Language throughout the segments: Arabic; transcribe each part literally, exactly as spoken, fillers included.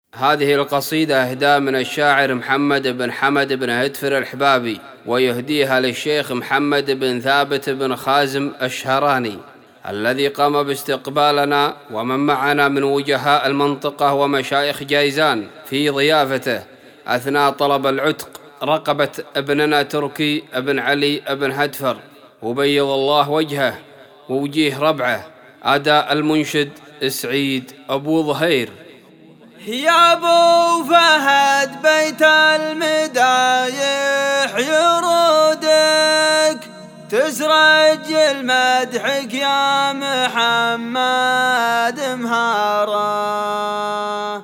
هذه القصيدة إهداء من الشاعر محمد بن حمد بن هدفر الحبابي، ويهديها للشيخ محمد بن ثابت بن خازم الشهراني الذي قام باستقبالنا ومن معنا من وجهاء المنطقة ومشايخ جايزان في ضيافته أثناء طلب العتق رقبة ابننا تركي ابن علي ابن هدفر، وبيض الله وجهه ووجيه ربعه. أداء المنشد سعيد أبو ظهير. يا ابو فهد بيت المدايح يرودك تسرج المدحك يا محمد مهارة.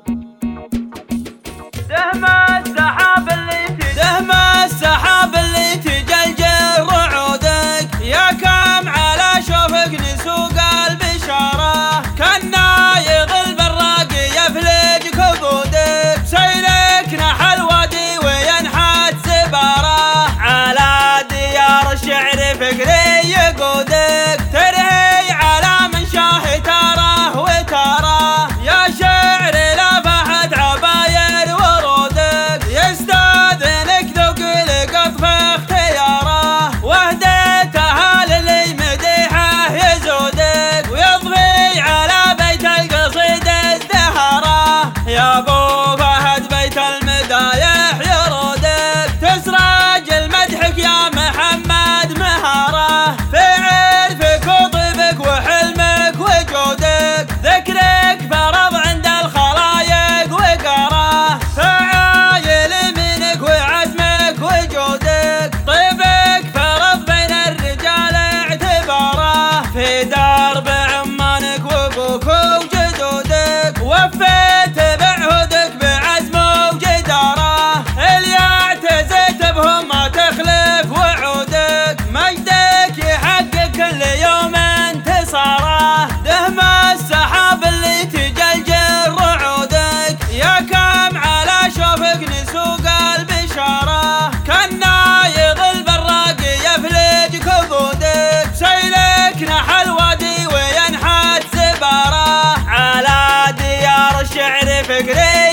دهم السحاب اللي دهم السحاب اللي تجلجل رعودك يا كم على شوفك نسوق البشارة كنا يغل بالراق يفلج كبودك سيلك نحى الوادي وينحت سبارة على ديار الشعر فكري يقودك ترهي على من شاه تاره وتاره يا شعر لا فحد عباير ورودك يستاذنك ذوق القطف اختياره وهديتها للي مديحه يزودك ويضغي على بيت القصيد ازدهاره. يا ابو فهد بيت المدايح يرودك تسرج المدحك يا محمد مهاره فعل فيك وطيبك وحلمك وجودك ذكرك فرض عند الخلايق وقراه فعايل منك وعزمك وجودك طيبك فرض بين الرجال اعتباره في درب عمانك وابوك وجدودك وفيت بعهودك بعزم وجداره اللي اعتزيت بهم ما تخلف وعودك مجدك يحقق كل يوم انتصاره. دهم السحاب اللي تجلجل رعودك يا كم على شوفك نسوق البشارة كنا يغل بالراق يفلج كبودك سيلك نحى الوادي وينحت سبارة على ديار الشعر فكري